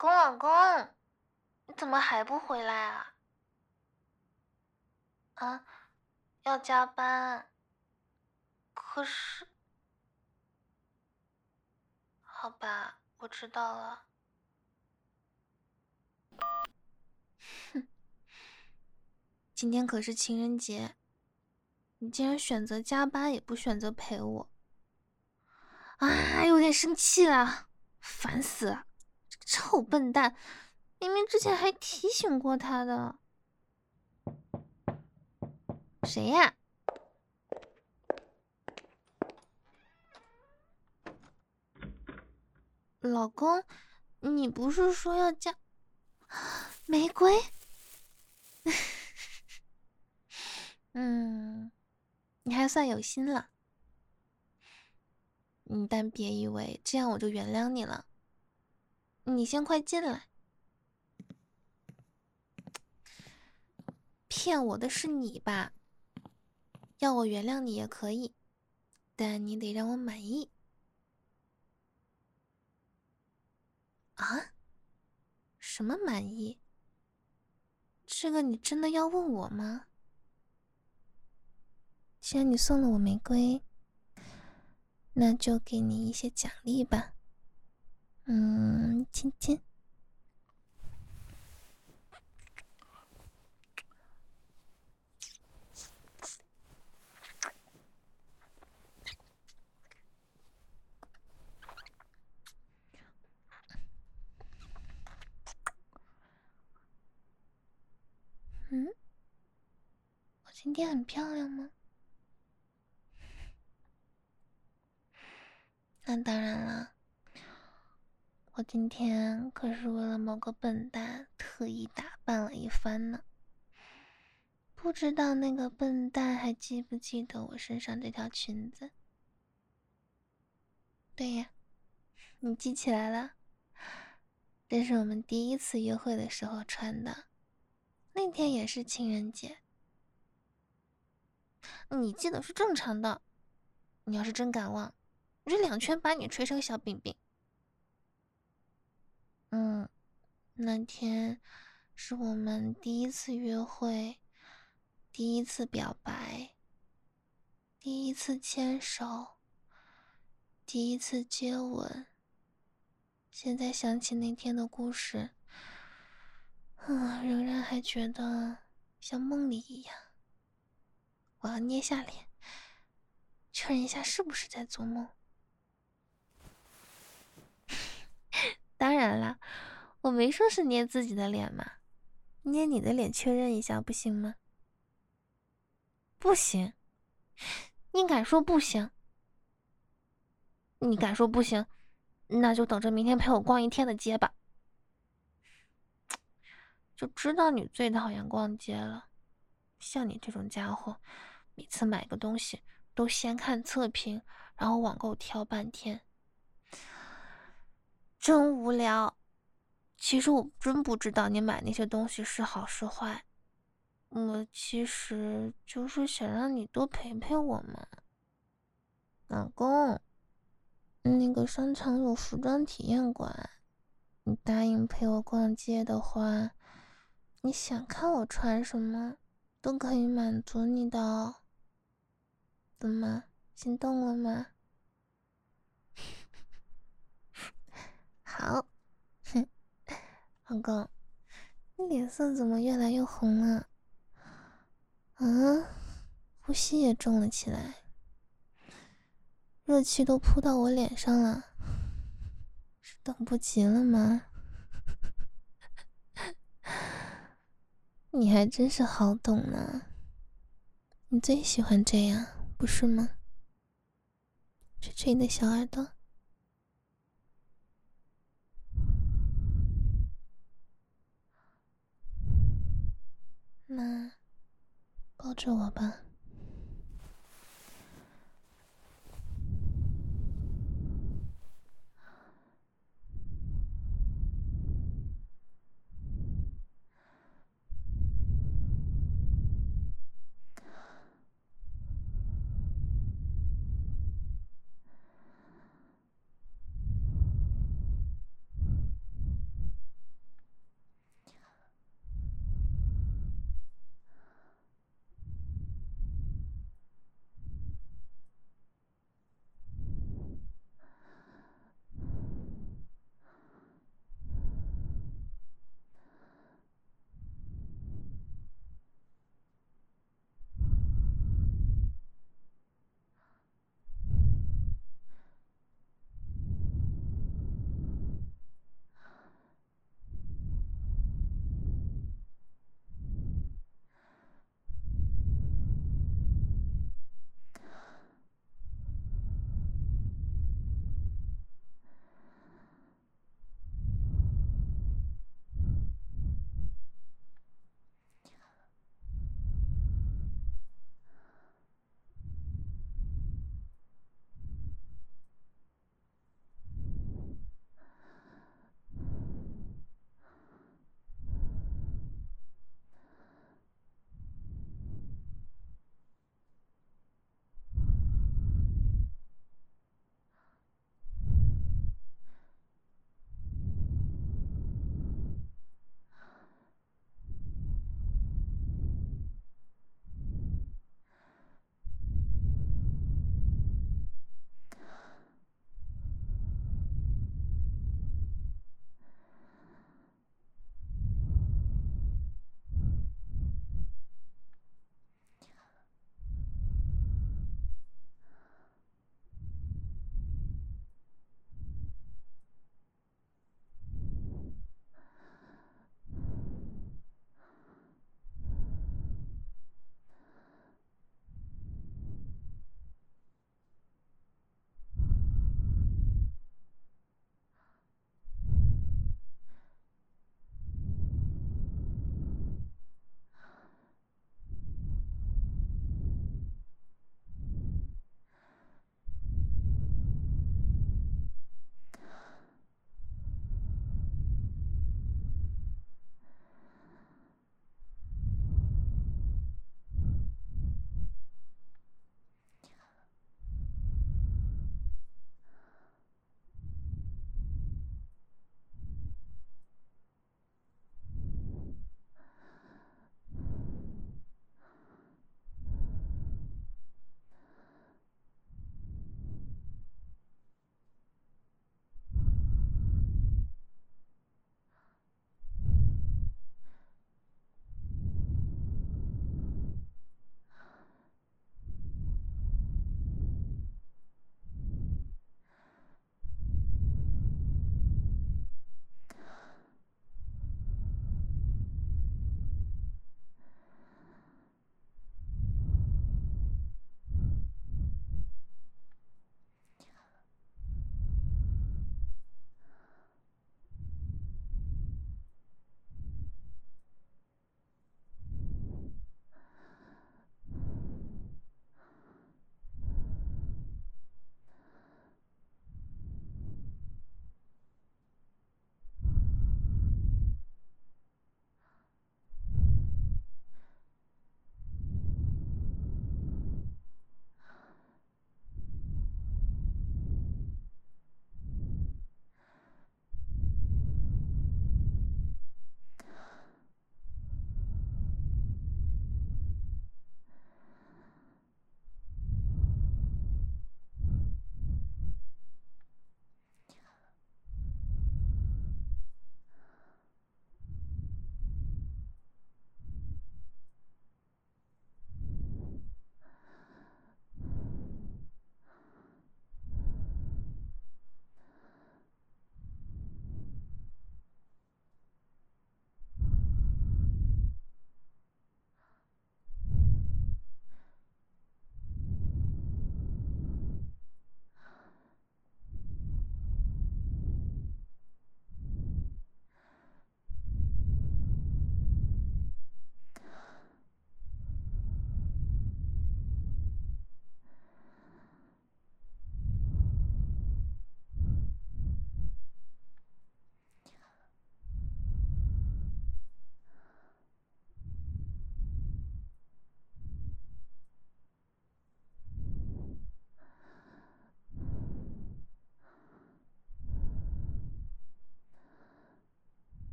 公，老公，你怎么还不回来啊？啊，要加班。可是，好吧，我知道了。哼，今天可是情人节，你竟然选择加班，也不选择陪我，啊，有点生气了，烦死了！这个臭笨蛋，明明之前还提醒过他的。谁呀？老公，你不是说要加玫瑰？你还算有心了。但别以为这样我就原谅你了。你先快进来。骗我的是你吧？要我原谅你也可以，但你得让我满意。啊？什么满意？这个你真的要问我吗？既然你送了我玫瑰，那就给你一些奖励吧。亲亲。我今天很漂亮吗？那当然了，我今天可是为了某个笨蛋特意打扮了一番呢。不知道那个笨蛋还记不记得我身上这条裙子？对呀，你记起来了，这是我们第一次约会的时候穿的，那天也是情人节。你记得是正常的，你要是真敢忘，我这两拳把你捶成小饼饼。那天是我们第一次约会，第一次表白，第一次牵手，第一次接吻。现在想起那天的故事，仍然还觉得像梦里一样。我要捏下脸，确认一下是不是在做梦。当然啦，我没说是捏自己的脸嘛，捏你的脸确认一下不行吗？不行，你敢说不行？你敢说不行，那就等着明天陪我逛一天的街吧。就知道你最讨厌逛街了，像你这种家伙，每次买个东西都先看测评，然后网购挑半天，真无聊。其实我真不知道你买那些东西是好是坏，我其实就是想让你多陪陪我嘛。老公，那个商场有服装体验馆，你答应陪我逛街的话，你想看我穿什么，都可以满足你的哦。怎么，心动了吗？好，哼，老公，你脸色怎么越来越红了？呼吸也重了起来，热气都扑到我脸上了，是等不及了吗？你还真是好懂呢，你最喜欢这样，不是吗？吹吹你的小耳朵。那抱着我吧。